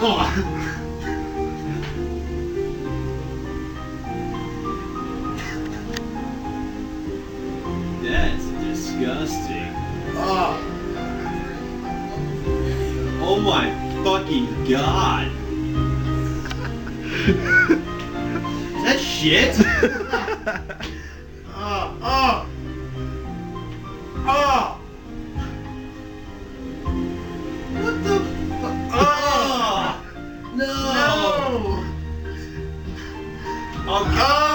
That's disgusting. Oh. Oh my fucking god. Is that shit? Oh. What the fuck? Oh! No! No! Oh god!